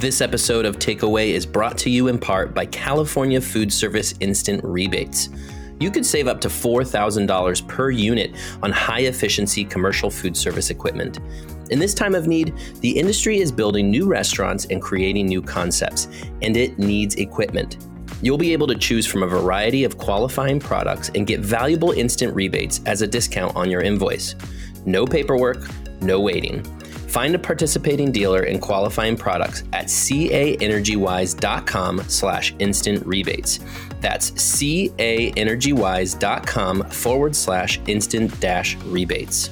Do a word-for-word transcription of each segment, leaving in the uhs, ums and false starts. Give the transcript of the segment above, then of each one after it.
This episode of Takeaway is brought to you in part by California Food Service Instant Rebates. You could save up to four thousand dollars per unit on high-efficiency commercial food service equipment. In this time of need, the industry is building new restaurants and creating new concepts, and it needs equipment. You'll be able to choose from a variety of qualifying products and get valuable instant rebates as a discount on your invoice. No paperwork, no waiting. Find a participating dealer and qualifying products at caenergywise.com slash instant rebates. That's caenergywise.com forward slash instant dash rebates.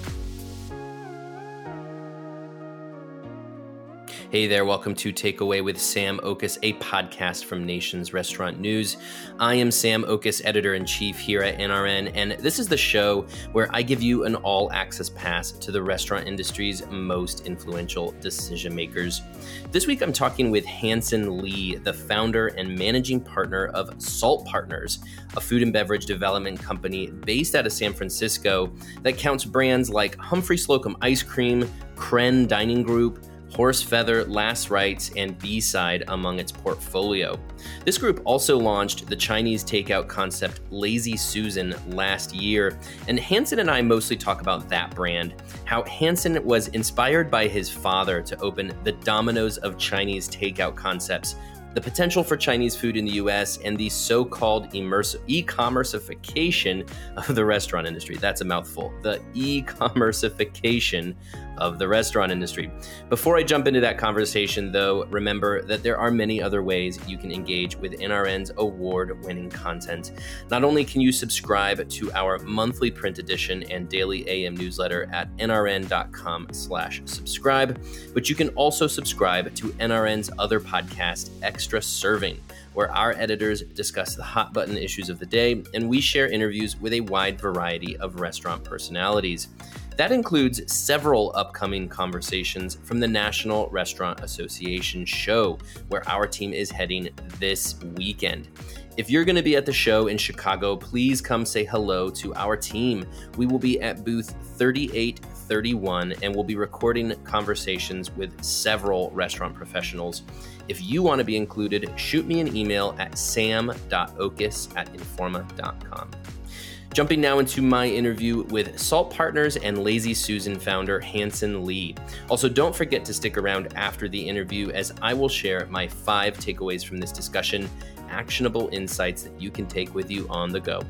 Hey there, welcome to Takeaway with Sam Oches, a podcast from Nation's Restaurant News. I am Sam Oches, editor-in-chief here at N R N, and this is the show where I give you an all-access pass to the restaurant industry's most influential decision makers. This week, I'm talking with Hanson Lee, the founder and managing partner of Salt Partners, a food and beverage development company based out of San Francisco that counts brands like Humphrey Slocum Ice Cream, Kren Dining Group, Horse Feather, Last Rites, and B-Side among its portfolio. This group also launched the Chinese takeout concept Lazy Susan last year, and Hanson and I mostly talk about that brand, how Hanson was inspired by his father to open the Domino's of Chinese takeout concepts, the potential for Chinese food in the U S, and the so-called immersive e-commerceification of the restaurant industry. That's a mouthful. The e-commerceification of the restaurant industry. Before I jump into that conversation, though, remember that there are many other ways you can engage with N R N's award-winning content. Not only can you subscribe to our monthly print edition and daily A M newsletter at nrn.com slash subscribe, but you can also subscribe to N R N's other podcast, Extra Serving, where our editors discuss the hot button issues of the day, and we share interviews with a wide variety of restaurant personalities. That includes several upcoming conversations from the National Restaurant Association show, where our team is heading this weekend. If you're going to be at the show in Chicago, please come say hello to our team. We will be at booth thirty-eight thirty-one, and we'll be recording conversations with several restaurant professionals. If you want to be included, shoot me an email at sam.oches at informa dot com. Jumping now into my interview with Salt Partners and Lazy Susan founder Hanson Lee. Also, don't forget to stick around after the interview as I will share my five takeaways from this discussion, actionable insights that you can take with you on the go.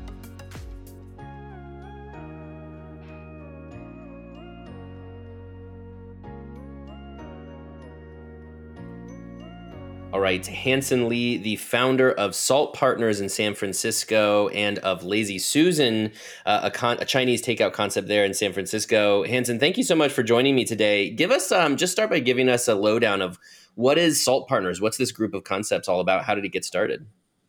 All right, Hanson Lee, the founder of Salt Partners in San Francisco and of Lazy Susan, uh, a, con- a Chinese takeout concept there in San Francisco. Hanson, thank you so much for joining me today. Give us, um, just start by giving us a lowdown of what is Salt Partners? What's this group of concepts all about? How did it get started?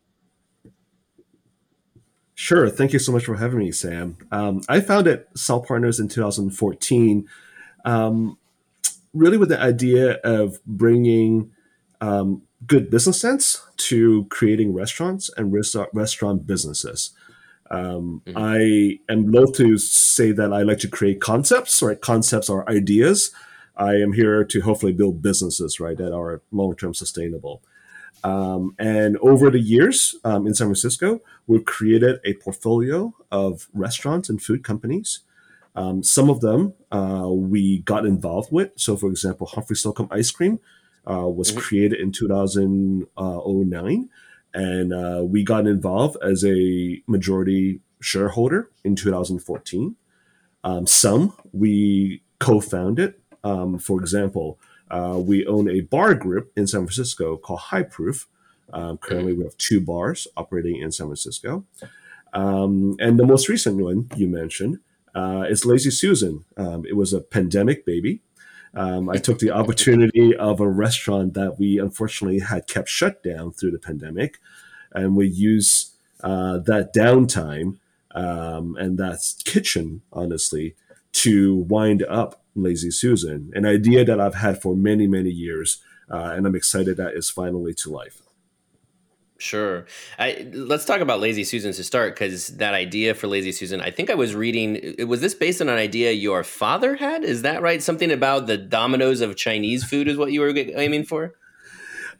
Sure. Thank you so much for having me, Sam. Um, I founded Salt Partners in two thousand fourteen, um, really with the idea of bringing um, good business sense to creating restaurants and rest- restaurant businesses. Um, mm-hmm. I am loath to say that I like to create concepts, right? Concepts are ideas. I am here to hopefully build businesses, right, that are long-term sustainable. Um, and over the years um, in San Francisco, we've created a portfolio of restaurants and food companies. Um, some of them uh, we got involved with. So, for example, Humphrey Slocum Ice Cream Uh, was mm-hmm. created in two thousand nine, and uh, we got involved as a majority shareholder in two thousand fourteen. Um, some we co-founded. Um, for example, uh, we own a bar group in San Francisco called High Proof. Um, currently, mm-hmm. we have two bars operating in San Francisco. Um, and the most recent one you mentioned uh, is Lazy Susan. Um, it was a pandemic baby. Um, I took the opportunity of a restaurant that we unfortunately had kept shut down through the pandemic, and we used uh, that downtime um, and that kitchen, honestly, to wind up Lazy Susan, an idea that I've had for many, many years, uh, and I'm excited that it's finally to life. Sure. I, let's talk about Lazy Susan to start, because that idea for Lazy Susan, I think I was reading, was this based on an idea your father had? Is that right? Something about the Domino's of Chinese food is what you were aiming for?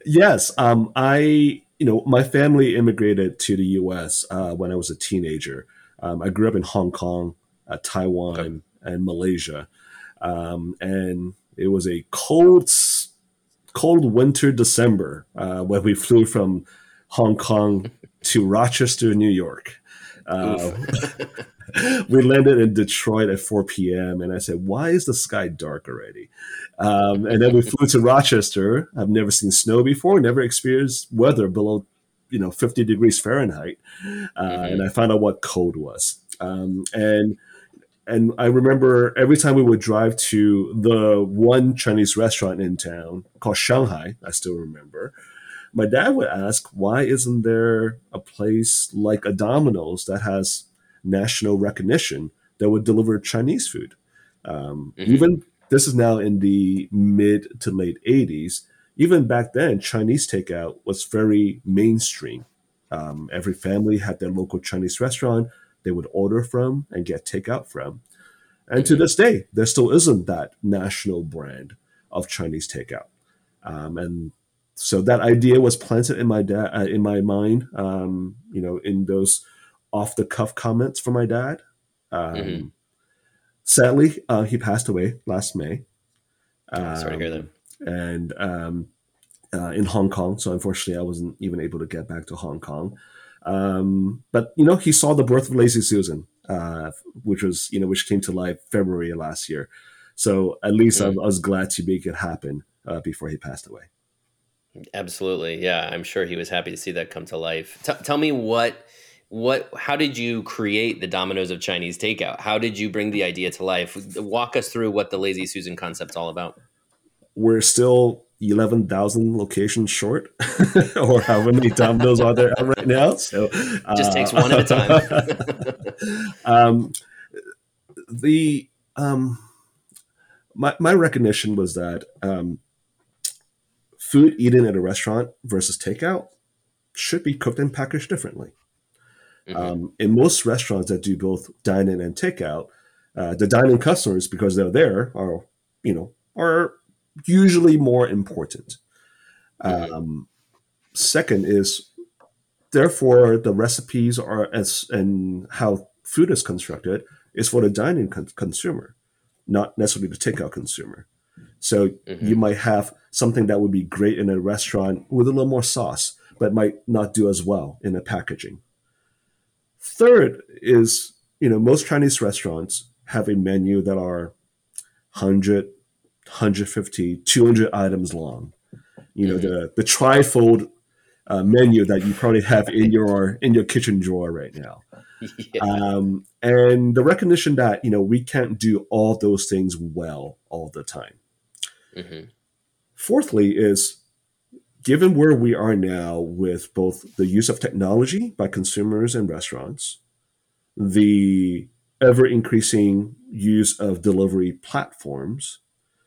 Yes, um, I you know my family immigrated to the U S uh, when I was a teenager. Um, I grew up in Hong Kong, uh, Okay. Taiwan, and Malaysia, um, and it was a cold, s- cold winter December uh, when we flew from Hong Kong to Rochester, New York. Uh, Oof. we landed in Detroit at four p m and I said, "Why is the sky dark already?" Um, and then we flew to Rochester. I've never seen snow before, never experienced weather below, you know, fifty degrees Fahrenheit, uh, and Hmm. I found out what cold was. Um, and and I remember every time we would drive to the one Chinese restaurant in town called Shanghai, I still remember, my dad would ask, why isn't there a place like a Domino's that has national recognition that would deliver Chinese food? Um, Hmm. even this is now in the mid to late eighties. Even back then, Chinese takeout was very mainstream. Um, every family had their local Chinese restaurant they would order from and get takeout from. And to Hmm. this day, there still isn't that national brand of Chinese takeout. Um, and so that idea was planted in my dad uh, in my mind. Um, you know, in those off the cuff comments from my dad. Hmm. Um, Sadly, uh, he passed away last May, Oh, sorry to hear that. um, and um, uh, in Hong Kong. So unfortunately, I wasn't even able to get back to Hong Kong. Um, but you know, he saw the birth of Lazy Susan, uh, which was you know which came to life February of last year. So at least I, I Mm, was glad to make it happen uh, before he passed away. absolutely. Yeah, I'm sure he was happy to see that come to life. T- tell me what what how did you create the Dominoes of Chinese takeout? How did you bring the idea to life? Walk us through what the Lazy Susan concept's all about. We're still eleven thousand locations short, or however many Domino's are there right now. So, Just takes one at a time. uh, um, the um, my my recognition was that um, food eaten at a restaurant versus takeout should be cooked and packaged differently. Hmm. Um, in most restaurants that do both dine in and takeout, uh, the dine-in customers, because they're there, are you know are usually more important. Hmm. Um, Second is therefore the recipes are as and how food is constructed is for the dining con- consumer, not necessarily the takeout consumer. So you Hmm. might have something that would be great in a restaurant with a little more sauce, but might not do as well in a packaging. Third is, you know, most Chinese restaurants have a menu that are one hundred, items long. You know, Hmm. the the trifold uh, menu that you probably have in Right. your in your kitchen drawer right now. Yeah. Um, and the recognition that you know we can't do all those things well all the time. Hmm. Fourthly, is given where we are now with both the use of technology by consumers and restaurants, the ever increasing use of delivery platforms,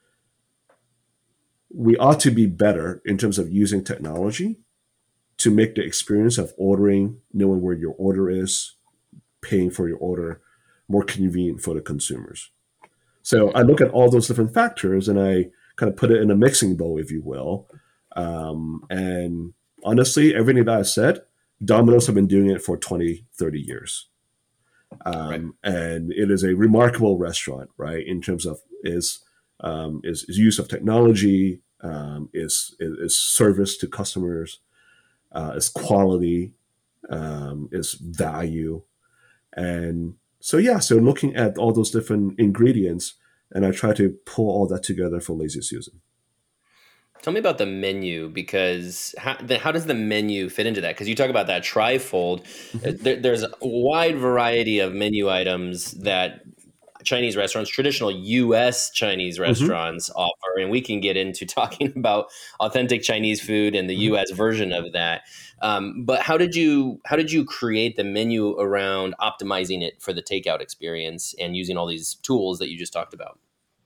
we ought to be better in terms of using technology to make the experience of ordering, knowing where your order is, paying for your order, more convenient for the consumers. So I Hmm. look at all those different factors and I kind of put it in a mixing bowl, if you will. Um, and honestly, everything that I said, Domino's have been doing it for twenty, thirty years. Right. Um, and it is a remarkable restaurant, right? In terms of is um, is, is use of technology, um, is, is is service to customers, uh, is quality, um, is value, and so yeah. So looking at all those different ingredients, and I try to pull all that together for Lazy Susan. Tell me about the menu because how, the, how does the menu fit into that? Because you talk about that trifold. Uh, Mhm. There, there's a wide variety of menu items that Chinese restaurants, traditional U S Chinese Mhm. restaurants offer, and we can get into talking about authentic Chinese food and the Mhm. U S version of that. Um, but how did you how did you create the menu around optimizing it for the takeout experience and using all these tools that you just talked about?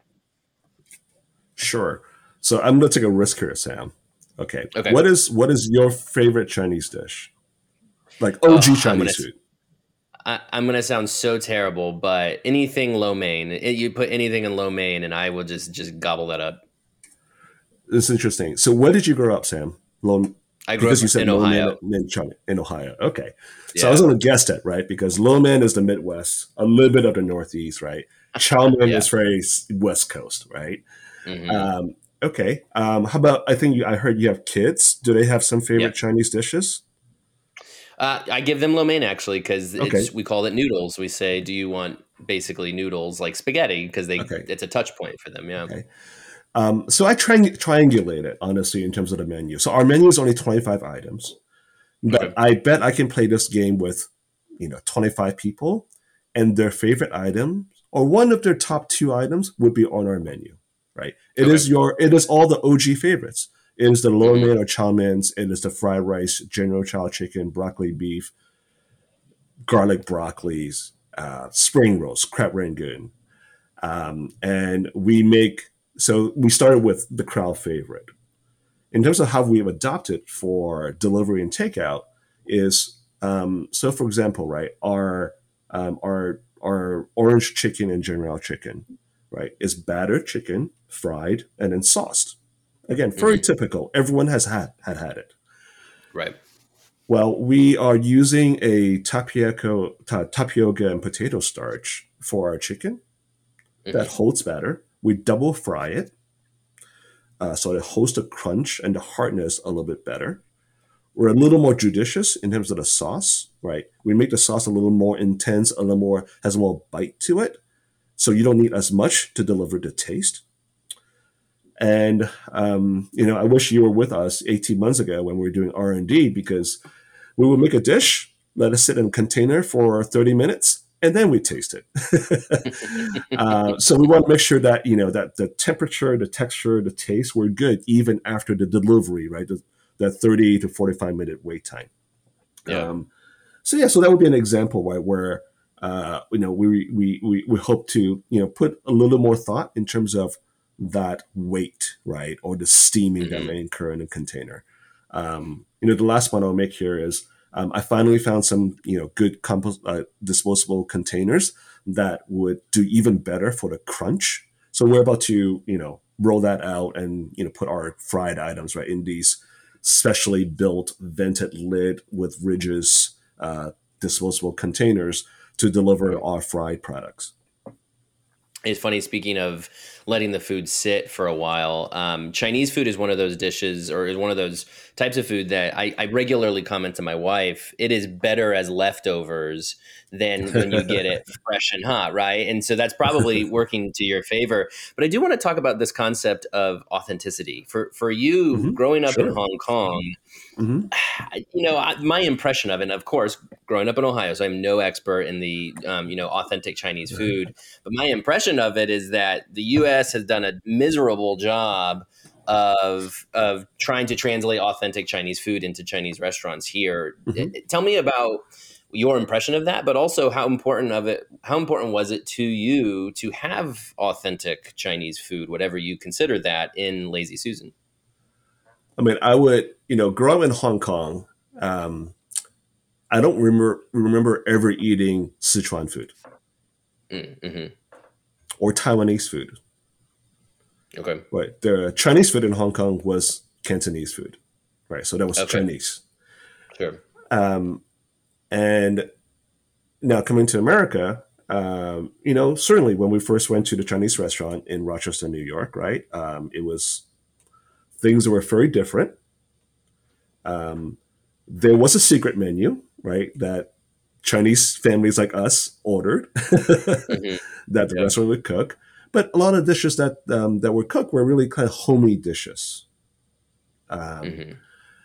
Sure. So I'm going to take a risk here, Sam. Okay. Okay. What is what is your favorite Chinese dish? Like O G Oh, I'm gonna Chinese food. I, I'm gonna sound so terrible, but anything lo mein, it, you put anything in lo mein, and I will just just gobble that up. It's interesting. So where did you grow up, Sam? Lo, I grew up because you said in lo mein Ohio. in China, in Ohio. Okay. So I was Yeah. going to guess that, right? Because lo mein is the Midwest, a little bit of the Northeast, right? Chow mein Yeah. is very West Coast, right? Hmm. Um, okay. Um, how about, I think you, I heard you have kids. Do they have some Yeah. favorite Chinese dishes? Uh, I give them lo mein actually because Okay. it's we call it noodles. We say, "Do you want basically noodles like spaghetti?" Because they Okay. it's a touch point for them. Yeah. Okay. Um, so I triang- triangulate it, honestly, in terms of the menu. So our menu is only twenty-five items, but Okay. I bet I can play this game with, you know, twenty-five people, and their favorite item or one of their top two items would be on our menu, right? It Okay. is your, it is all the O G favorites. It is the lo Hmm. mein or chow meins. It is the fried rice, General Chow chicken, broccoli beef, garlic broccolis, uh, spring rolls, crab rangoon. Um, and we make, so we started with the crowd favorite. In terms of how we've adopted for delivery and takeout is, um, so for example, right, our, um, our, our orange chicken and general chicken, right, is battered chicken, fried, and then sauced. Again, very Hmm. typical. Everyone has had, had had it. Right. Well, we are using a tapioca, ta- tapioca and potato starch for our chicken that Hmm. holds batter. We double fry it, uh, so it holds the crunch and the hardness a little bit better. We're a little more judicious in terms of the sauce, right? We make the sauce a little more intense, a little more, has more bite to it. So you don't need as much to deliver the taste. And, um, you know, I wish you were with us eighteen months ago when we were doing R and D, because we would make a dish, let it sit in a container for thirty minutes, and then we taste it. uh, so we want to make sure that, you know, that the temperature, the texture, the taste were good even after the delivery, right? The, that thirty to forty-five minute wait time. Yeah. Um, so yeah, so that would be an example, right, where uh, you know we, we we we hope to, you know, put a little more thought in terms of that weight, right, or the steaming that Hmm. may occur in a container. Um, you know, the last one I'll make here is, um, I finally found some, you know, good compost uh, disposable containers that would do even better for the crunch. So we're about to, you know, roll that out and, you know, put our fried items right in these specially built vented lid with ridges, uh, disposable containers to deliver Right. our fried products. It's funny, speaking of letting the food sit for a while. Um, Chinese food is one of those dishes, or is one of those types of food that I, I regularly comment to my wife. It is better as leftovers than when you get it fresh and hot, right? And so that's probably working to your favor. But I do want to talk about this concept of authenticity. For for you, Mm-hmm. growing up in Sure. Hong Kong, Mm-hmm. you know, I, my impression of it, and of course, growing up in Ohio, so I'm no expert in the, um, you know, authentic Chinese food, but my impression of it is that the U S has done a miserable job of of trying to translate authentic Chinese food into Chinese restaurants here. Mm-hmm. Tell me about your impression of that, but also how important of it, how important was it to you to have authentic Chinese food, whatever you consider that, in Lazy Susan? I mean, I would, you know, grow up in Hong Kong. Um, I don't remember remember ever eating Sichuan food Mm-hmm. or Taiwanese food. Okay. Right, the Chinese food in Hong Kong was Cantonese food, right? So that was Okay. Chinese. Sure. Um, and now coming to America, um, you know, certainly when we first went to the Chinese restaurant in Rochester, New York, right? Um, it was things were very different. Um, there was a secret menu, right, that Chinese families like us ordered Mhm. that the Yeah. restaurant would cook. But a lot of dishes that um, that were cooked were really kind of homey dishes. Um, Mhm.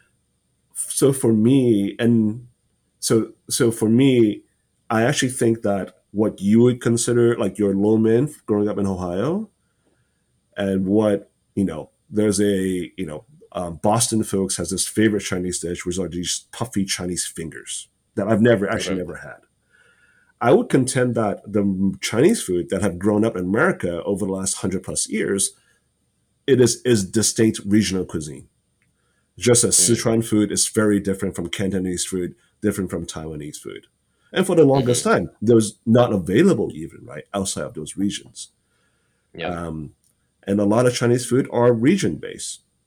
so for me, and so so for me, I actually think that what you would consider like your lo mein growing up in Ohio, and what, you know, there's a, you know, um, Boston folks has this favorite Chinese dish, which are these puffy Chinese fingers that I've never actually Okay. never had. I would contend that the Chinese food that have grown up in America over the last hundred plus years, it is is distinct regional cuisine. Just as Mm. Sichuan food is very different from Cantonese food, different from Taiwanese food. And for the longest Mhm. time, there was not available even, right, outside of those regions. Yeah. Um, and a lot of Chinese food are region based.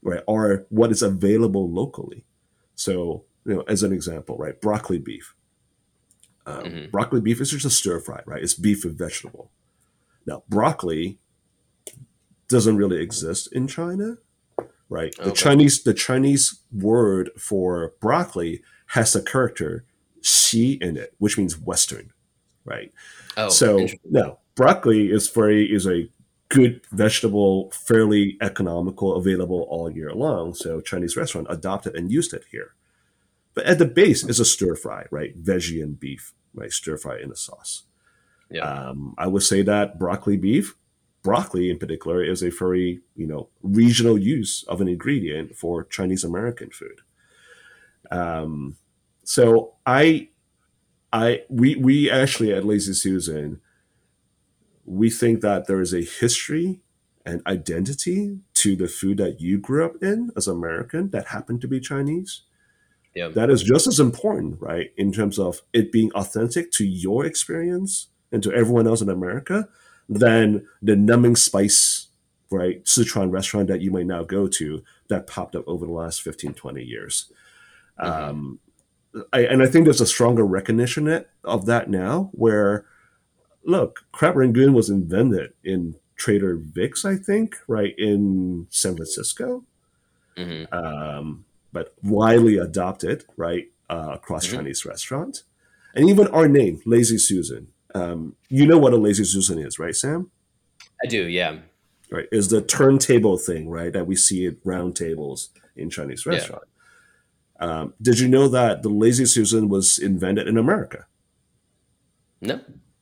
right, are what is available locally. So, you know, as an example, right, broccoli beef. Um, Mm-hmm. broccoli beef is just a stir fry, right? It's beef with vegetable. Now, broccoli doesn't really exist in China, right? The Okay. Chinese the Chinese word for broccoli has the character "xi" in it, which means Western, right? Oh, So interesting. now broccoli is very is a good vegetable, fairly economical, available all year long. So Chinese restaurant adopted and used it here. But at the base is a stir fry, right? Veggie and beef, right? Stir fry in a sauce. Yeah. Um, I would say that broccoli beef, broccoli in particular, is a very you know regional use of an ingredient for Chinese American food. Um, so I, I, we, we actually at Lazy Susan, we think that there is a history and identity to the food that you grew up in as American that happened to be Chinese. Yeah. That is just as important, right, in terms of it being authentic to your experience and to everyone else in America than the numbing spice, right, Sichuan restaurant that you might now go to that popped up over the last fifteen, twenty years. Mm-hmm. Um, I, and I think there's a stronger recognition of that now where, look, crab rangoon was invented in Trader Vic's, I think, right, in San Francisco, Mm-hmm. um, but widely adopted, right, uh, across Mm-hmm. Chinese restaurants. And even our name, Lazy Susan. Um, you know what a Lazy Susan is, right, Sam? I do. Yeah. Right, is the turntable thing, right, that we see at round tables in Chinese Yeah. restaurant. Um, did you know that the Lazy Susan was invented in America? No.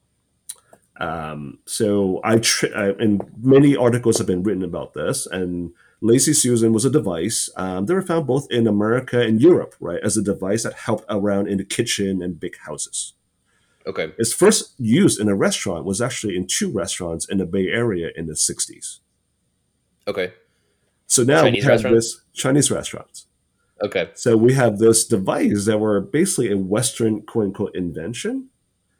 Um, so I, tr- I and many articles have been written about this, and Lazy Susan was a device. Um, they were found both in America and Europe, right, as a device that helped around in the kitchen and big houses. Okay. Its first use in a restaurant was actually in two restaurants in the Bay Area in the sixties. Okay. So now we Chinese have restaurant. this Chinese restaurants. Okay. So we have this device that were basically a Western quote unquote invention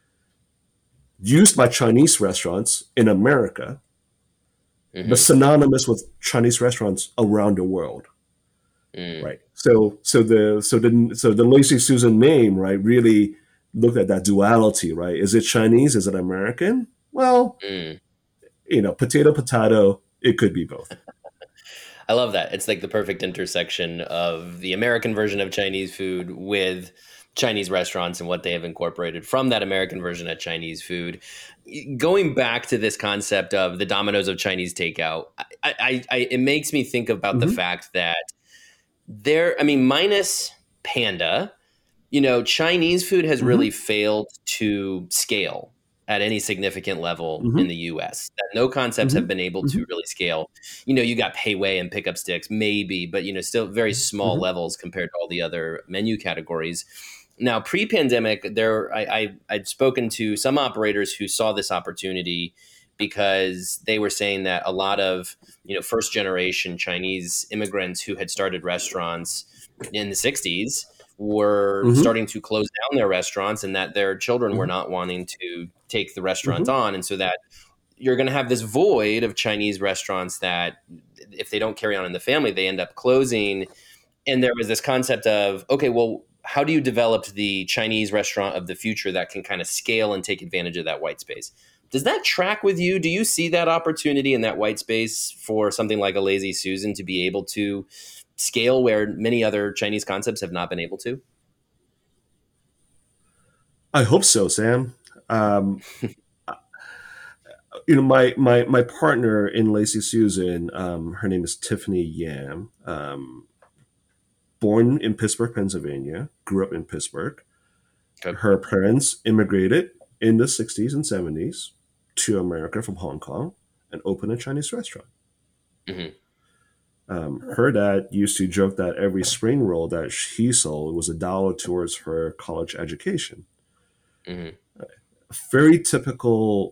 used by Chinese restaurants in America, but Mm-hmm. synonymous with Chinese restaurants around the world. Mm. Right. So so the so the so the Lazy Susan name, right, really looked at that duality, right? Is it Chinese? Is it American? Well, Mm. you know, potato potato, it could be both. I love that. It's like the perfect intersection of the American version of Chinese food with Chinese restaurants and what they have incorporated from that American version of Chinese food. Going back to this concept of the dominoes of Chinese takeout, I, I, I, it makes me think about the Mm-hmm. fact that there, I mean, minus Panda, you know, Chinese food has Mm-hmm. really failed to scale at any significant level Mm-hmm. in the U S. That no concepts Mm-hmm. have been able Mm-hmm. to really scale. You know, you got Pei Wei and pickup sticks, maybe, but you know, still very small Mm-hmm. levels compared to all the other menu categories. Now, pre-pandemic, there I, I I'd spoken to some operators who saw this opportunity because they were saying that a lot of you know first generation Chinese immigrants who had started restaurants in the sixties were Mm-hmm. starting to close down their restaurants and that their children were Mm-hmm. not wanting to take the restaurant Mm-hmm. on. And so that you're going to have this void of Chinese restaurants that if they don't carry on in the family, they end up closing. And there was this concept of, okay, well, how do you develop the Chinese restaurant of the future that can kind of scale and take advantage of that white space? Does that track with you? Do you see that opportunity in that white space for something like a Lazy Susan to be able to scale where many other Chinese concepts have not been able to? I hope so, Sam. Um, you know, my my my partner in Lazy Susan, um, her name is Tiffany Yam. Um, born in Pittsburgh, Pennsylvania, grew up in Pittsburgh. Okay. Her parents immigrated in the sixties and seventies to America from Hong Kong and opened a Chinese restaurant. Hmm. Um, her dad used to joke that every spring roll that he sold was a dollar towards her college education. Hmm. Very typical,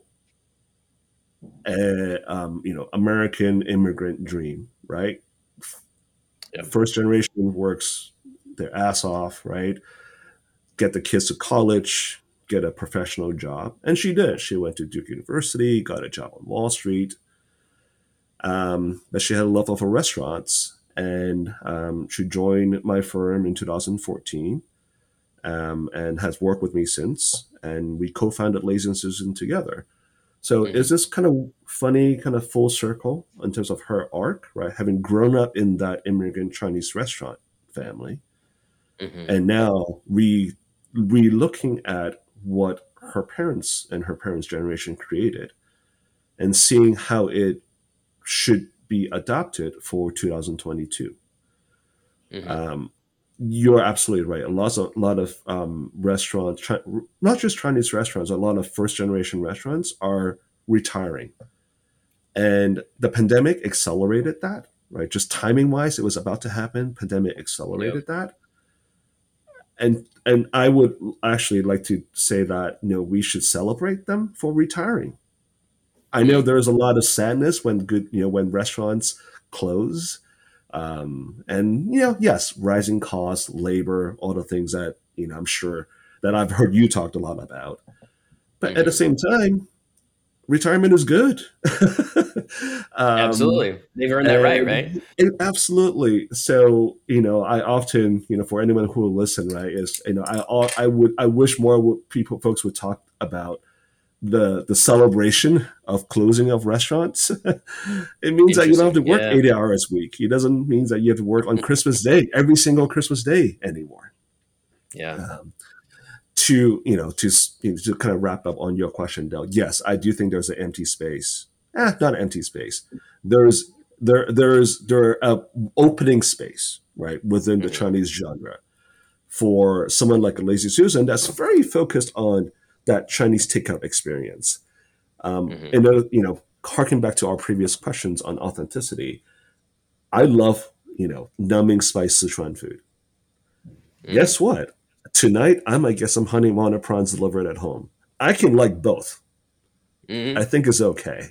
uh, um, you know, American immigrant dream, right? Yeah. First generation works their ass off, right? Get the kids to college, get a professional job. And she did. She went to Duke University, got a job on Wall Street. Um, but she had a love of her restaurants. and um, she joined my firm in two thousand fourteen, um, and has worked with me since. And we co-founded Lazy and Susan together. So Mm-hmm. is this kind of funny, kind of full circle in terms of her arc, right? Having grown up in that immigrant Chinese restaurant family, Mm-hmm. and now re re looking at what her parents and her parents' generation created, and seeing how it should be adopted for two thousand twenty-two. Mm-hmm. Um, you're absolutely right. A lot of, a lot of um, restaurants, chi- not just Chinese restaurants, a lot of first generation restaurants are retiring. And the pandemic accelerated that, right? Just timing wise, it was about to happen. Pandemic Yep. accelerated that. And and I would actually like to say that, you know, we should celebrate them for retiring. I know Mm. there's a lot of sadness when good, you know, when restaurants close. Um, and you know, yes, rising costs, labor, all the things that, you know, I'm sure that I've heard you talked a lot about. But at the Mm-hmm. same time, retirement is good. um, Absolutely. They've earned that right, right? and it, absolutely. So, you know, I often, you know, for anyone who will listen, right, is, you know, I I would I wish more would, people folks would talk about the the celebration of closing of restaurants. It means that you don't have Interesting. to work Yeah. eighty hours a week. It doesn't mean that you have to work on Christmas Day every single Christmas day anymore. Yeah. Um, to you know to you know, to kind of wrap up on your question, Del. Yes, I do think there's an empty space. Eh, not an empty space. There's there there's there a opening space, right, within the Mm-hmm. Chinese genre for someone like a Lazy Susan that's very focused on that Chinese takeout experience. Um, Mm-hmm. and uh, you know, harking back to our previous questions on authenticity, I love you know numbing spice Sichuan food. Mm. Guess what? Tonight I might get some honey wanda prawns delivered at home. I can like both. I Mm-hmm. think it's okay.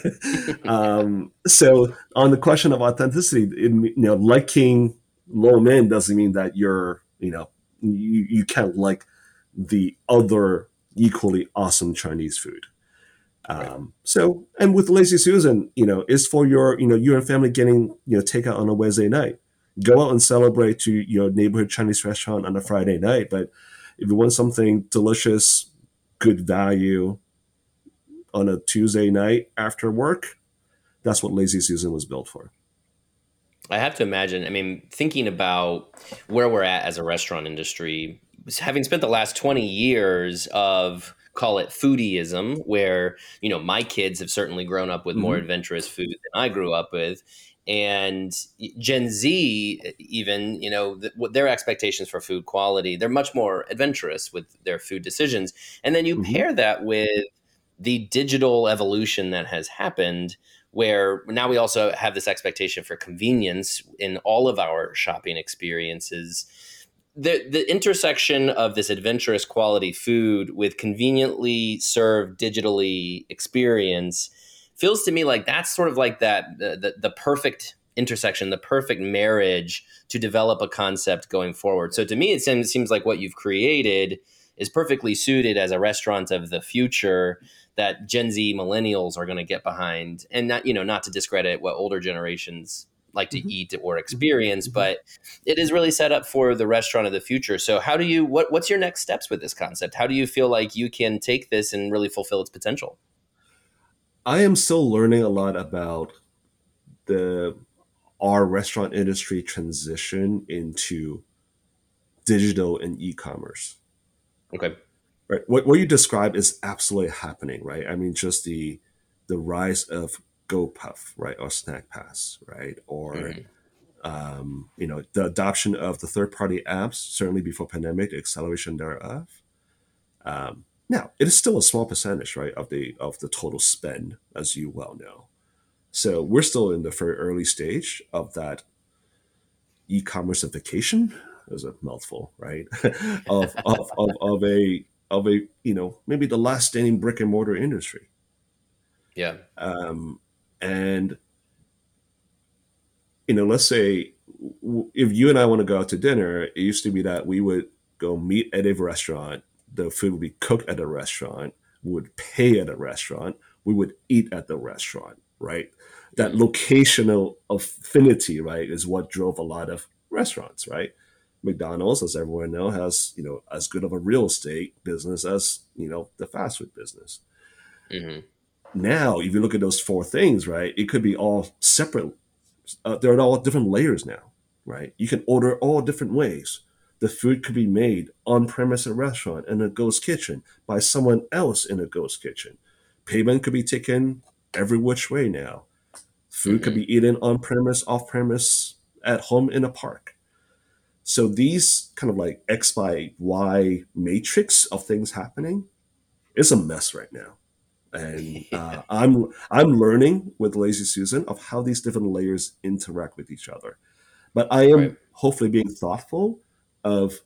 um, so on the question of authenticity, it, you know, liking low min doesn't mean that you're, you know, you, you can't like the other equally awesome Chinese food. Right. Um, so, and with Lazy Susan, you know, is for your, you know, you and family getting, you know, takeout on a Wednesday night. Go out and celebrate to your neighborhood Chinese restaurant on a Friday night. But if you want something delicious, good value on a Tuesday night after work, that's what Lazy Susan was built for. I have to imagine, I mean, thinking about where we're at as a restaurant industry, having spent the last twenty years of call it foodieism, where, you know, my kids have certainly grown up with more Mm-hmm. adventurous food than I grew up with. And Gen Z, even, you know, th- what their expectations for food quality, they're much more adventurous with their food decisions. And then you Mm-hmm. pair that with the digital evolution that has happened where now we also have this expectation for convenience in all of our shopping experiences. The the intersection of this adventurous quality food with conveniently served digitally experience feels to me like that's sort of like that the, the, the perfect intersection, the perfect marriage to develop a concept going forward. So to me, it seems, seems like what you've created is perfectly suited as a restaurant of the future that Gen Z millennials are going to get behind, and not you know not to discredit what older generations like to Mm-hmm. eat or experience, Mm-hmm. but it is really set up for the restaurant of the future. So how do you what what's your next steps with this concept? How do you feel like you can take this and really fulfill its potential? I am still learning a lot about the our restaurant industry transition into digital and e-commerce. Okay. Right, what what you described is absolutely happening, right? I mean, just the the rise of GoPuff, right, or Snack Pass, right, or Hmm. um, you know, the adoption of the third party apps, certainly before pandemic, the acceleration thereof. Um, now, it is still a small percentage, right, of the of the total spend, as you well know. So we're still in the very early stage of that e-commerceification. There's a mouthful, right? of, of of of a of a you know maybe the last standing brick and mortar industry. Yeah. Um, and you know, let's say if you and I want to go out to dinner, it used to be that we would go meet at a restaurant. The food would be cooked at a restaurant. We would pay at a restaurant. We would eat at the restaurant. right? That Mm-hmm. locational affinity, right, is what drove a lot of restaurants, right? McDonald's, as everyone knows, has, you know, as good of a real estate business as, you know, the fast food business. Mm-hmm. Now, if you look at those four things, right, it could be all separate. Uh, they're all different layers now, right? You can order all different ways. The food could be made on premise at a restaurant in a ghost kitchen by someone else in a ghost kitchen. Payment could be taken every which way now. Food could Mm-hmm. be eaten on premise, off premise, at home in a park. So these kind of like X by Y matrix of things happening is a mess right now. And uh, I'm I'm learning with Lazy Susan of how these different layers interact with each other. But I Right. am hopefully being thoughtful of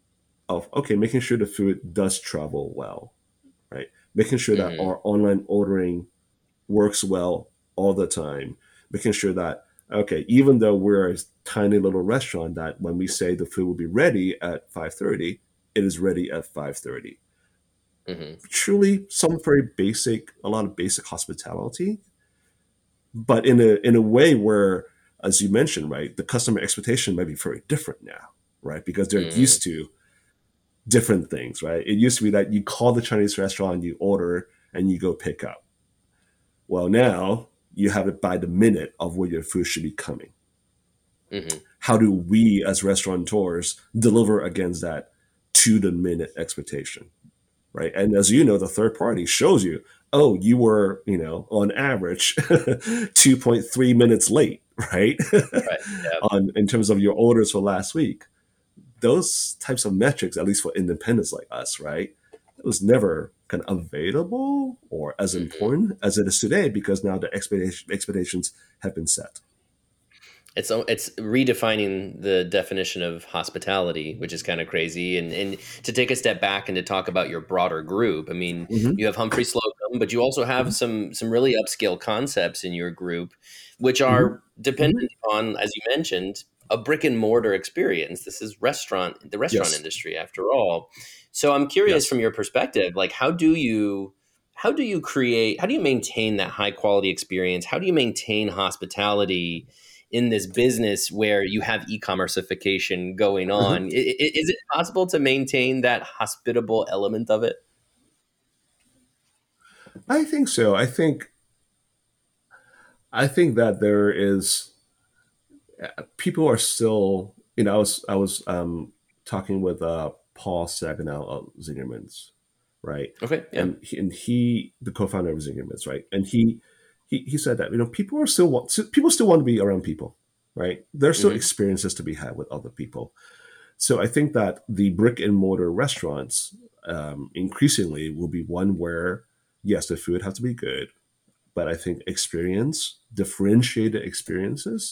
of okay, making sure the food does travel well, right? Making sure that Mm-hmm. our online ordering works well all the time. Making sure that okay, even though we're a tiny little restaurant, that when we say the food will be ready at five thirty, it is ready at five thirty. Mm-hmm. Truly, some very basic, a lot of basic hospitality, but in a in a way where, as you mentioned, right, the customer expectation might be very different now, right, because they're Mm-hmm. used to different things, right? It used to be that you call the Chinese restaurant, you order, and you go pick up. Well, now you have it by the minute of where your food should be coming. Mm-hmm. How do we as restaurateurs deliver against that to the minute expectation, right? And as you know, the third party shows you, oh, you were, you know, on average two point three minutes late, right? Right. Yeah. on in terms of your orders for last week. Those types of metrics, at least for independents like us, right? It was never kind of available or as Mm-hmm. important as it is today because now the expectation, expectations have been set. It's it's redefining the definition of hospitality, which is kind of crazy. And and to take a step back and to talk about your broader group, I mean, Mm-hmm. you have Humphrey Slocum, but you also have some some really upscale concepts in your group, which Mm-hmm. are Mm-hmm. dependent on, as you mentioned, a brick and mortar experience. This is restaurant, the restaurant Yes. industry, after all. So I'm curious Yes. from your perspective, like how do you how do you create, how do you maintain that high quality experience? How do you maintain hospitality in this business where you have e-commerceification going Uh-huh. on? I- i- Is it possible to maintain that hospitable element of it? I think so. I think I think that there is people are still. You know, I was I was um, talking with uh, Paul Saginaw of Zingerman's, right? Okay, yeah. And he, and he, the co-founder of Zingerman's, right? And he he he said that you know people are still want people still want to be around people, right? There's still Hmm. experiences to be had with other people. So I think that the brick and mortar restaurants um, increasingly will be one where yes, the food has to be good, but I think experience, differentiated experiences,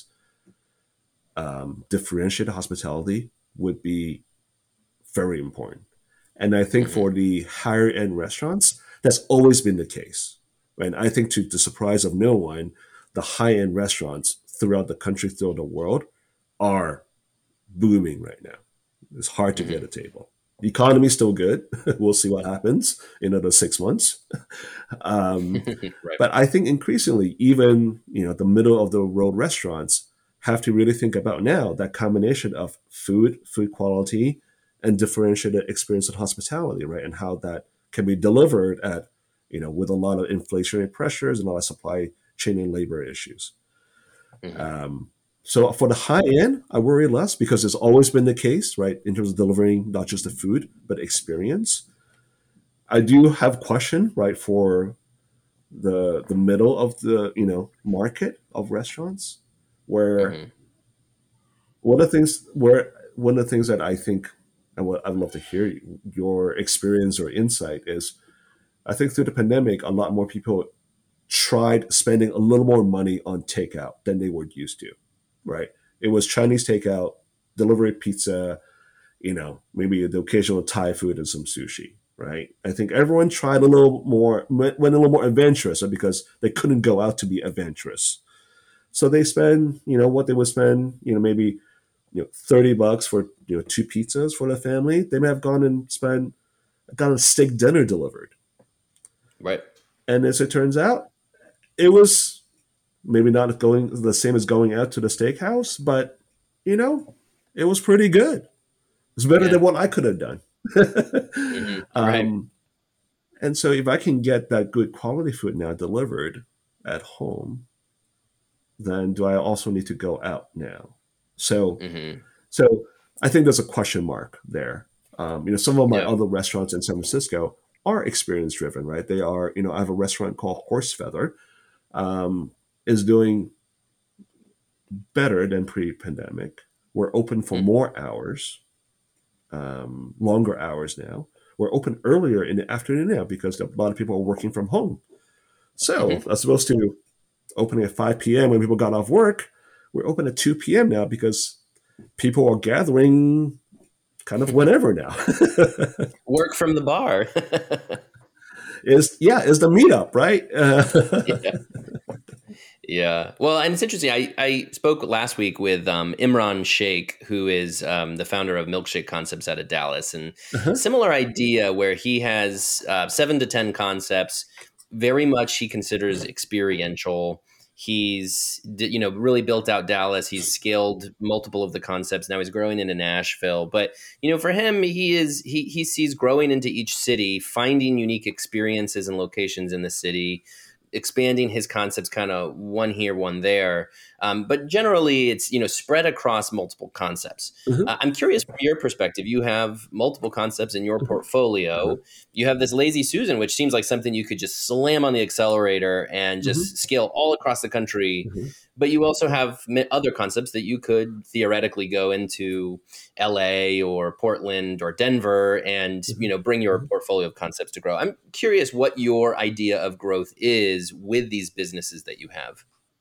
um, differentiated hospitality would be very important. And I think Hmm. for the higher end restaurants, that's always been the case. And I think to the surprise of no one, the high end restaurants throughout the country, throughout the world, are booming right now. It's hard to get Hmm. a table. The economy's still good. We'll see what happens in another six months. Um, Right. but I think increasingly, even you know, the middle of the road restaurants have to really think about now that combination of food, food quality, and differentiated experience and hospitality, right? And how that can be delivered at, you know, with a lot of inflationary pressures and a lot of supply chain and labor issues. Hmm. Um, so for the high end, I worry less because it's always been the case, right? In terms of delivering not just the food but experience. I do have question, right, for the the middle of the you know market of restaurants, where Hmm. one of the things where one of the things that I think and what I'd love to hear your experience or insight is, I think through the pandemic, a lot more people tried spending a little more money on takeout than they were used to, right? It was Chinese takeout, delivery pizza, you know, maybe the occasional Thai food and some sushi, right? I think everyone tried a little more, went a little more adventurous because they couldn't go out to be adventurous. So they spend, you know, what they would spend, you know, maybe, you know, thirty bucks for, you know, two pizzas for the family. They may have gone and spent, got a steak dinner delivered. Right. And as it turns out, it was maybe not going the same as going out to the steakhouse, but you know, it was pretty good. It's better Yeah. than what I could have done. Hmm. Right. um, and so if I can get that good quality food now delivered at home, then do I also need to go out now? So, Hmm. so I think there's a question mark there. Um, you know, some of my Yeah. other restaurants in San Francisco are experience driven, right? They are, you know, I have a restaurant called Horse Feather, um, is doing better than pre-pandemic. We're open for Mm-hmm. more hours, um, longer hours now. We're open earlier in the afternoon now because a lot of people are working from home. So Hmm. as opposed to opening at five p.m. when people got off work, we're open at two p.m. now because people are gathering kind of whenever now. Work from the bar. is yeah, is the meetup, right? Uh, Yeah. Yeah. Well, and it's interesting. I, I spoke last week with um, Imran Sheikh, who is um, the founder of Milkshake Concepts out of Dallas, and uh-huh. similar idea where he has uh, seven to ten concepts. Very much he considers experiential. He's d- you know really built out Dallas. He's scaled multiple of the concepts. Now he's growing into Nashville. But you know, for him, he is he he sees growing into each city, finding unique experiences and locations in the city, expanding his concepts kind of one here, one there. Um, but generally, it's you know spread across multiple concepts. Uh-huh. Uh, I'm curious from your perspective. You have multiple concepts in your Uh-huh. portfolio. Uh-huh. You have this Lazy Susan, which seems like something you could just slam on the accelerator and Uh-huh. just scale all across the country. Uh-huh. But you also have mi- other concepts that you could theoretically go into L A or Portland or Denver and you know bring your Uh-huh. portfolio of concepts to grow. I'm curious what your idea of growth is with these businesses that you have.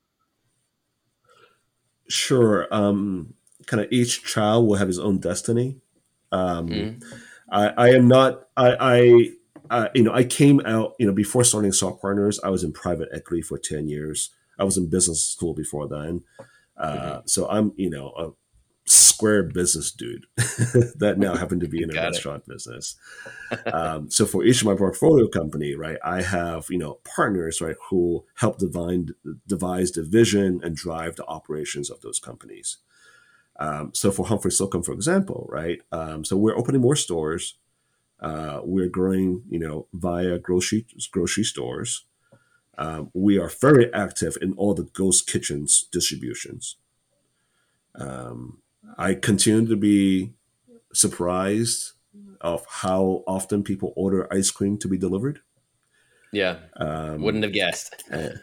Sure. Um, kind of each child will have his own destiny. Um, Mm-hmm. I, I am not. I, I, I, you know, I came out. You know, before starting Salt Partners, I was in private equity for ten years. I was in business school before then. Uh, Mm-hmm. so I'm, you know, a square business dude that now happen to be in a Got it. restaurant business. Um, so for each of my portfolio company, right, I have you know partners, right, who help divine, devise the vision and drive the operations of those companies. Um, so for Humphrey Slocum, for example, right, um, so we're opening more stores. Uh, we're growing, you know, via grocery grocery stores. Um, we are very active in all the ghost kitchens distributions. Um, I continue to be surprised of how often people order ice cream to be delivered. Yeah. Wouldn't Um, have guessed. and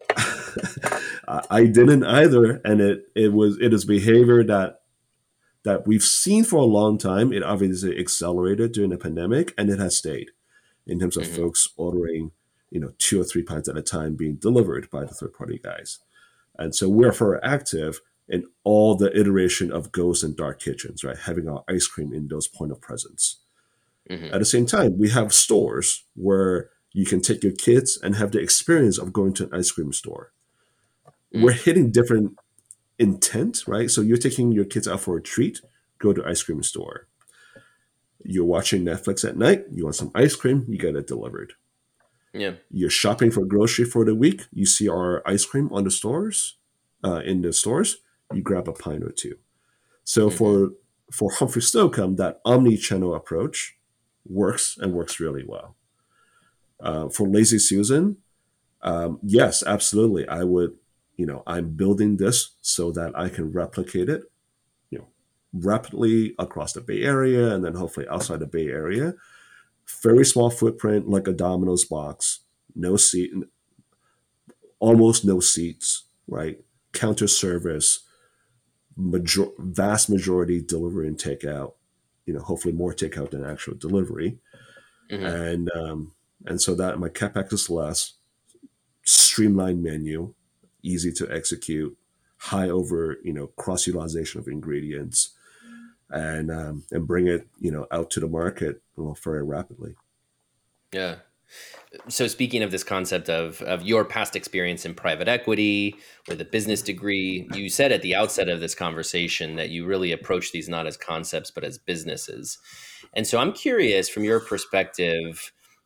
I didn't either, and it it was it is behavior that that we've seen for a long time. It obviously accelerated during the pandemic, and it has stayed in terms of Hmm. folks ordering, you know, two or three pints at a time being delivered by the third party guys. And so we're very active in all the iteration of ghost and dark kitchens, right? Having our ice cream in those point of presence. Hmm. At the same time, we have stores where you can take your kids and have the experience of going to an ice cream store. We're Mm. hitting different intent, right? So you're taking your kids out for a treat, go to ice cream store. You're watching Netflix at night, you want some ice cream, you get it delivered. Yeah. You're shopping for grocery for the week, you see our ice cream on the stores, uh, in the stores, you grab a pint or two. So Hmm. for for Humphrey Slocum, that omni-channel approach works and works really well. Uh, for Lazy Susan, um, yes, absolutely. I would, you know, I'm building this so that I can replicate it, you know, rapidly across the Bay Area and then hopefully outside the Bay Area. Very small footprint, like a Domino's box, no seat, almost no seats, right? Counter service, major- vast majority delivery and takeout. You know, hopefully more takeout than actual delivery, Hmm. and um, and so that my capex is less, streamlined menu, easy to execute, high over you know cross utilization of ingredients, and um, and bring it you know out to the market well, very rapidly. Yeah. So speaking of this concept of of your past experience in private equity with a business degree, you said at the outset of this conversation that you really approach these not as concepts but as businesses. And so I'm curious from your perspective,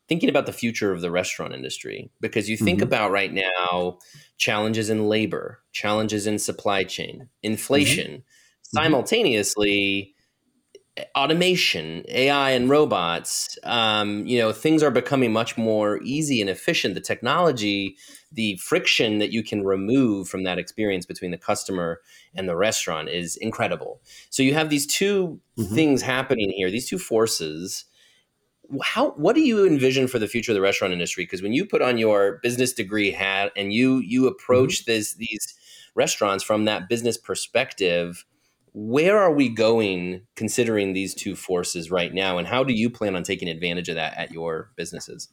thinking about the future of the restaurant industry, because you think Mm-hmm. about right now challenges in labor, challenges in supply chain, inflation, Mm-hmm. simultaneously automation, A I and robots. Um, you know, things are becoming much more easy and efficient. The technology, the friction that you can remove from that experience between the customer and the restaurant is incredible. So you have these two Mm-hmm. things happening here, these two forces. How what do you envision for the future of the restaurant industry? Because when you put on your business degree hat and you you approach Mm-hmm. this these restaurants from that business perspective, where are we going considering these two forces right now, and how do you plan on taking advantage of that at your businesses?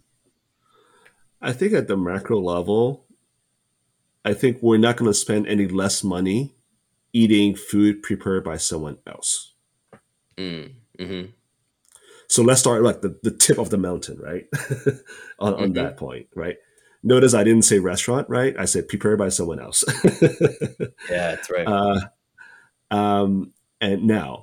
I think at the macro level, I think we're not going to spend any less money eating food prepared by someone else. Mm, mm-hmm, So let's start like the, the tip of the mountain, right? on, on mm-hmm. that point, right? Notice I didn't say restaurant, right? I said prepared by someone else. Yeah, that's right. uh, um, and now,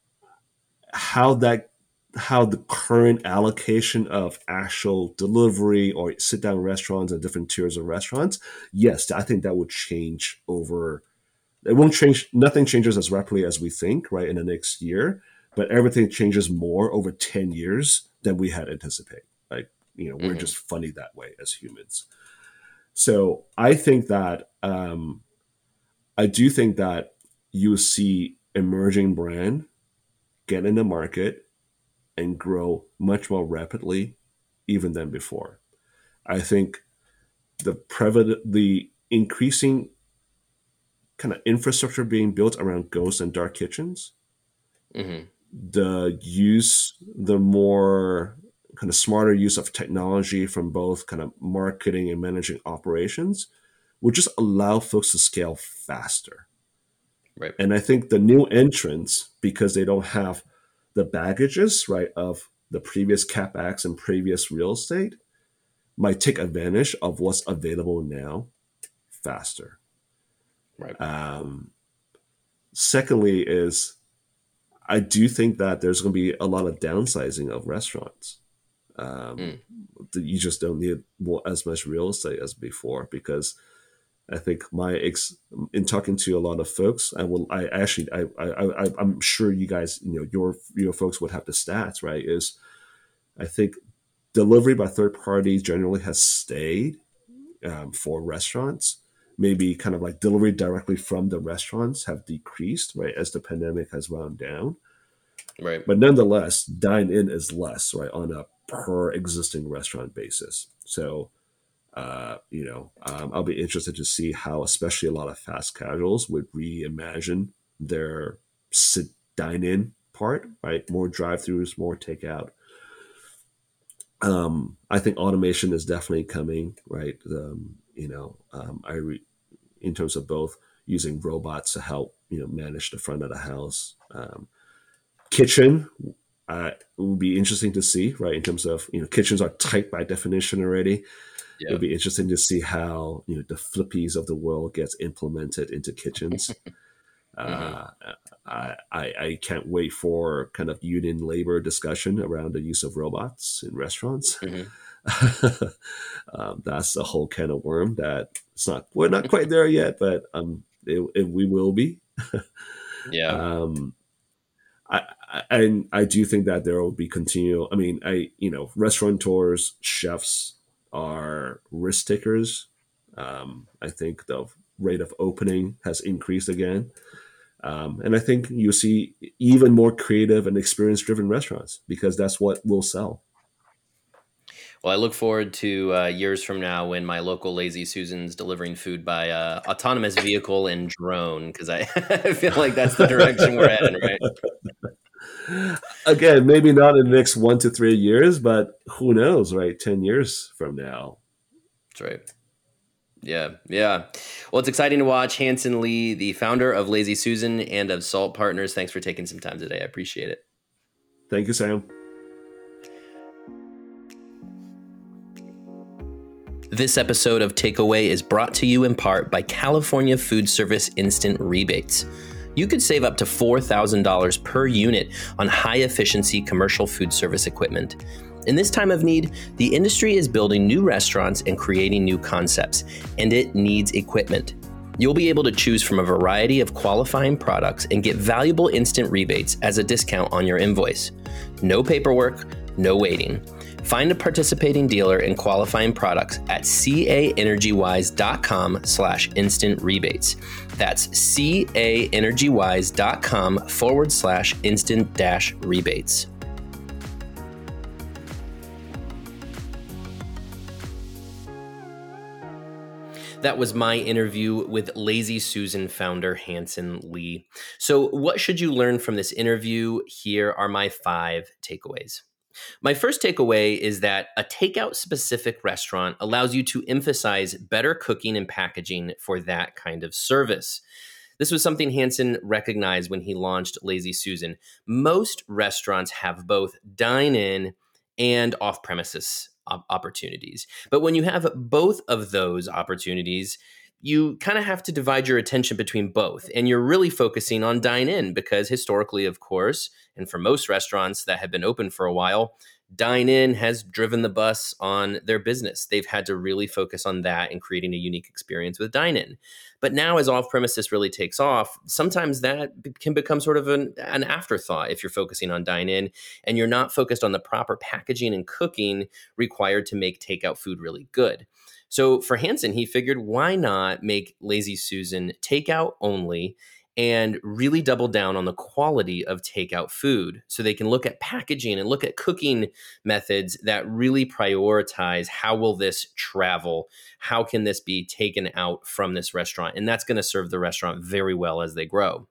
how that how the current allocation of actual delivery or sit down restaurants and different tiers of restaurants, yes, I think that would change over. It won't change. Nothing changes as rapidly as we think, right, in the next year. But everything changes more over ten years than we had anticipated. Like, you know, we're Mm-hmm, just funny that way as humans. So I think that um, I do think that you see emerging brand get in the market and grow much more rapidly even than before. I think the prevalent, the increasing kind of infrastructure being built around ghost and dark kitchens, mm-hmm. the use, the more kind of smarter use of technology from both kind of marketing and managing operations will just allow folks to scale faster. Right. And I think the new entrants, because they don't have the baggages, right, of the previous CapEx and previous real estate, might take advantage of what's available now faster. Right. Um, secondly, is I do think that there's going to be a lot of downsizing of restaurants. Um, Mm. you just don't need more, as much real estate as before, because I think my ex in talking to a lot of folks, I will. I actually, I, I, I, I'm sure you guys, you know, your your folks would have the stats, right? Is I think delivery by third parties generally has stayed um, for restaurants. Maybe kind of like delivery directly from the restaurants have decreased, right, as the pandemic has wound down. Right. But nonetheless, dine in is less, right, on a per existing restaurant basis. So, uh, you know, um, I'll be interested to see how, especially a lot of fast casuals would reimagine their sit dine in part, right? More drive throughs, more takeout. Um, I think automation is definitely coming, right? Um, you know, um, I re- in terms of both using robots to help, you know, manage the front of the house. Um, kitchen, uh, it would be interesting to see, right? In terms of, you know, kitchens are tight by definition already. Yeah. It'd be interesting to see how, you know, the flippies of the world gets implemented into kitchens. Mm-hmm. uh, I, I, I can't wait for kind of union labor discussion around the use of robots in restaurants. Mm-hmm. um, that's a whole can of worm that it's not, we're not quite there yet, but um, it, it, we will be. Yeah. um, I, I, and I do think that there will be continual. I mean, I, you know, restaurateurs, chefs are risk takers. Um, I think the rate of opening has increased again. Um, and I think you see even more creative and experience driven restaurants because that's what will sell. Well, I look forward to uh, years from now when my local Lazy Susan's delivering food by uh, autonomous vehicle and drone, because I, I feel like that's the direction we're heading, right? Again, maybe not in the next one to three years, but who knows, right? ten years from now. That's right. Yeah, yeah. Well, it's exciting to watch. Hanson Lee, the founder of Lazy Susan and of Salt Partners. Thanks for taking some time today. I appreciate it. Thank you, Sam. This episode of Takeaway is brought to you in part by California Food Service Instant Rebates. You could save up to four thousand dollars per unit on high-efficiency commercial food service equipment. In this time of need, the industry is building new restaurants and creating new concepts, and it needs equipment. You'll be able to choose from a variety of qualifying products and get valuable instant rebates as a discount on your invoice. No paperwork, no waiting. Find a participating dealer in qualifying products at caenergywise.com slash instant rebates. That's caenergywise.com forward slash instant dash rebates. That was my interview with Lazy Susan founder Hanson Lee. So what should you learn from this interview? Here are my five takeaways. My first takeaway is that a takeout-specific restaurant allows you to emphasize better cooking and packaging for that kind of service. This was something Hanson recognized when he launched Lazy Susan. Most restaurants have both dine-in and off-premises opportunities. But when you have both of those opportunities, you kind of have to divide your attention between both. And you're really focusing on dine-in because historically, of course, and for most restaurants that have been open for a while, dine-in has driven the bus on their business. They've had to really focus on that and creating a unique experience with dine-in. But now as off-premises really takes off, sometimes that can become sort of an, an afterthought if you're focusing on dine-in and you're not focused on the proper packaging and cooking required to make takeout food really good. So for Hanson, he figured, why not make Lazy Susan takeout only and really double down on the quality of takeout food so they can look at packaging and look at cooking methods that really prioritize how will this travel? How can this be taken out from this restaurant? And that's going to serve the restaurant very well as they grow.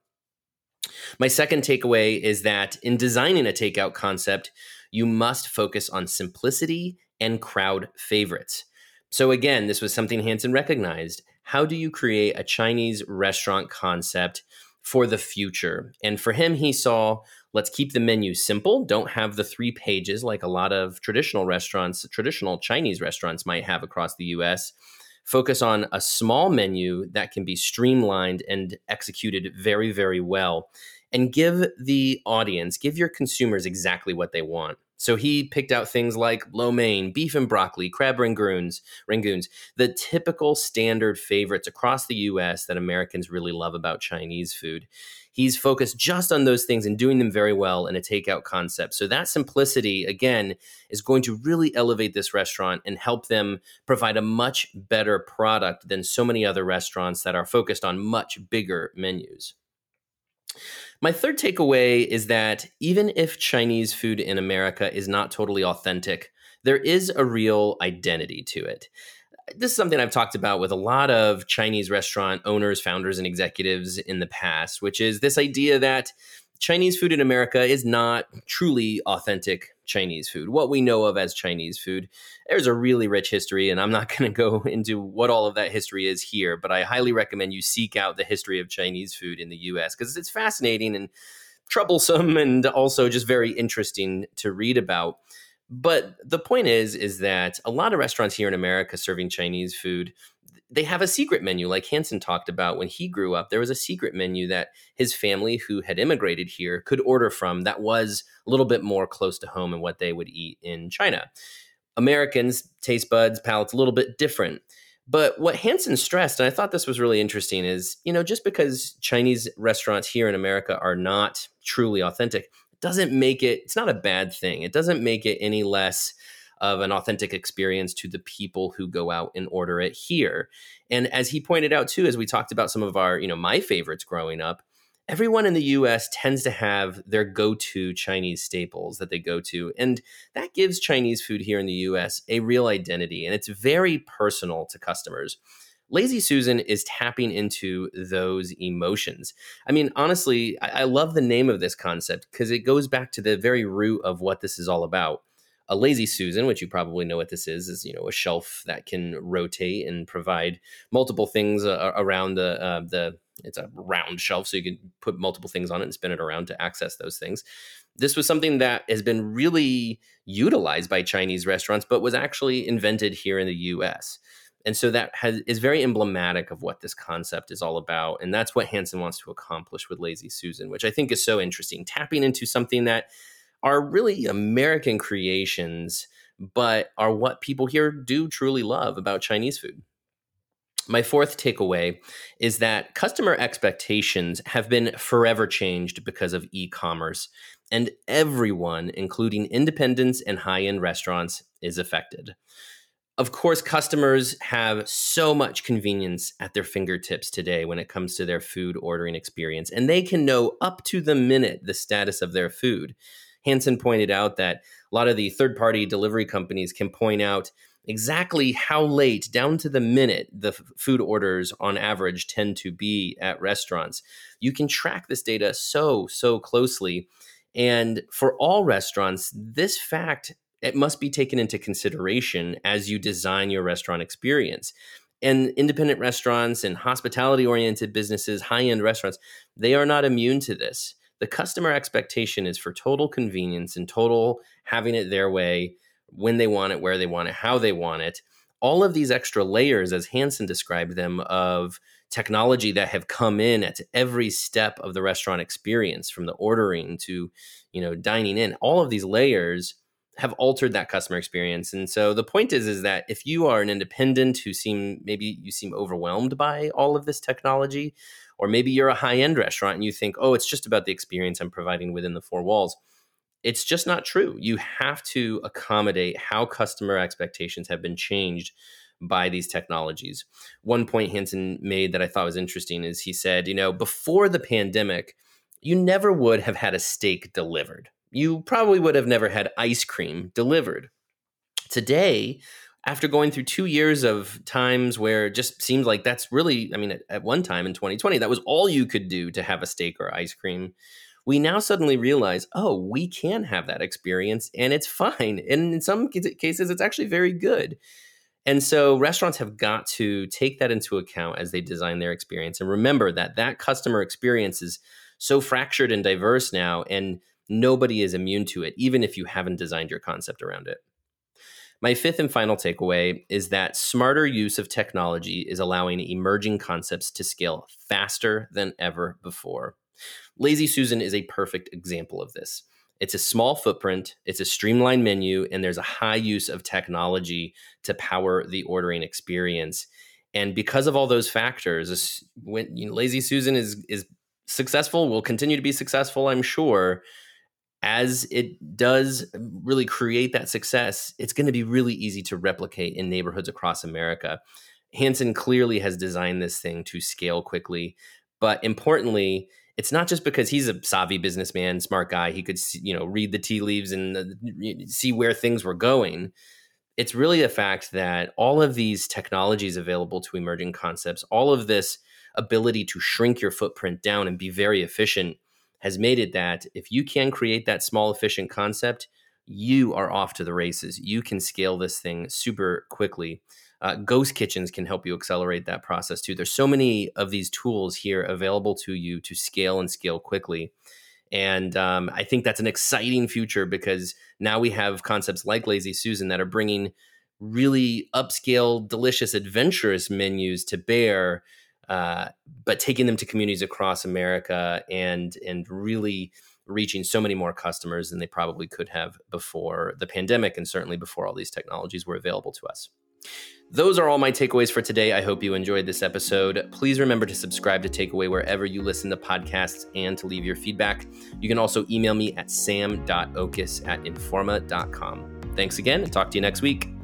My second takeaway is that in designing a takeout concept, you must focus on simplicity and crowd favorites. So again, this was something Hanson recognized. How do you create a Chinese restaurant concept for the future? And for him, he saw, let's keep the menu simple. Don't have the three pages like a lot of traditional restaurants, traditional Chinese restaurants might have across the U S. Focus on a small menu that can be streamlined and executed very, very well. And give the audience, give your consumers exactly what they want. So he picked out things like lo mein, beef and broccoli, crab rangoons, rangoons, the typical standard favorites across the U S that Americans really love about Chinese food. He's focused just on those things and doing them very well in a takeout concept. So that simplicity, again, is going to really elevate this restaurant and help them provide a much better product than so many other restaurants that are focused on much bigger menus. My third takeaway is that even if Chinese food in America is not totally authentic, there is a real identity to it. This is something I've talked about with a lot of Chinese restaurant owners, founders, and executives in the past, which is this idea that Chinese food in America is not truly authentic Chinese food, what we know of as Chinese food. There's a really rich history, and I'm not going to go into what all of that history is here, but I highly recommend you seek out the history of Chinese food in the U S because it's fascinating and troublesome and also just very interesting to read about. But the point is, is that a lot of restaurants here in America serving Chinese food, they have a secret menu like Hanson talked about when he grew up. There was a secret menu that his family who had immigrated here could order from that was a little bit more close to home and what they would eat in China. Americans, taste buds, palates, a little bit different. But what Hanson stressed, and I thought this was really interesting, is, you know, just because Chinese restaurants here in America are not truly authentic, doesn't make it, it's not a bad thing. It doesn't make it any less of an authentic experience to the people who go out and order it here. And as he pointed out too, as we talked about some of our, you know, my favorites growing up, everyone in the U S tends to have their go-to Chinese staples that they go to. And that gives Chinese food here in the U S a real identity. And it's very personal to customers. Lazy Susan is tapping into those emotions. I mean, honestly, I, I love the name of this concept because it goes back to the very root of what this is all about. A Lazy Susan, which you probably know what this is, is, you know, a shelf that can rotate and provide multiple things uh, around the, uh, the, it's a round shelf, so you can put multiple things on it and spin it around to access those things. This was something that has been really utilized by Chinese restaurants, but was actually invented here in the U S. And so that has, is very emblematic of what this concept is all about. And that's what Hanson wants to accomplish with Lazy Susan, which I think is so interesting, tapping into something that are really American creations, but are what people here do truly love about Chinese food. My fourth takeaway is that customer expectations have been forever changed because of e-commerce, and everyone, including independents and high-end restaurants, is affected. Of course, customers have so much convenience at their fingertips today when it comes to their food ordering experience, and they can know up to the minute the status of their food. Hansen pointed out that a lot of the third-party delivery companies can point out exactly how late, down to the minute, the f- food orders on average tend to be at restaurants. You can track this data so, so closely. And for all restaurants, this fact, it must be taken into consideration as you design your restaurant experience. And independent restaurants and hospitality-oriented businesses, high-end restaurants, they are not immune to this. The customer expectation is for total convenience and total having it their way, when they want it, where they want it, how they want it. All of these extra layers, as Hansen described them, of technology that have come in at every step of the restaurant experience, from the ordering to, you know, dining in, all of these layers have altered that customer experience. And so the point is, is that if you are an independent who seem, maybe you seem overwhelmed by all of this technology, or maybe you're a high-end restaurant and you think, oh, it's just about the experience I'm providing within the four walls. It's just not true. You have to accommodate how customer expectations have been changed by these technologies. One point Hansen made that I thought was interesting is he said, you know, before the pandemic, you never would have had a steak delivered. You probably would have never had ice cream delivered. Today, after going through two years of times where it just seemed like that's really, I mean, at, at one time in twenty twenty, that was all you could do to have a steak or ice cream. We now suddenly realize, oh, we can have that experience and it's fine. And in some cases, it's actually very good. And so restaurants have got to take that into account as they design their experience. And remember that that customer experience is so fractured and diverse now, and nobody is immune to it, even if you haven't designed your concept around it. My fifth and final takeaway is that smarter use of technology is allowing emerging concepts to scale faster than ever before. Lazy Susan is a perfect example of this. It's a small footprint, it's a streamlined menu, and there's a high use of technology to power the ordering experience. And because of all those factors, when you know, Lazy Susan is is successful, will continue to be successful, I'm sure. As it does really create that success, it's going to be really easy to replicate in neighborhoods across America. Hansen clearly has designed this thing to scale quickly, but importantly, it's not just because he's a savvy businessman, smart guy. He could, you know, read the tea leaves and uh, see where things were going. It's really a fact that all of these technologies available to emerging concepts, all of this ability to shrink your footprint down and be very efficient, has made it that if you can create that small, efficient concept, you are off to the races. You can scale this thing super quickly. Uh, ghost kitchens can help you accelerate that process too. There's so many of these tools here available to you to scale and scale quickly. And um, I think that's an exciting future because now we have concepts like Lazy Susan that are bringing really upscale, delicious, adventurous menus to bear, uh, but taking them to communities across America and and really reaching so many more customers than they probably could have before the pandemic, and certainly before all these technologies were available to us. Those are all my takeaways for today. I hope you enjoyed this episode. Please remember to subscribe to Takeaway wherever you listen to podcasts and to leave your feedback. You can also email me at sam dot oches at informa dot com. Thanks again, and talk to you next week.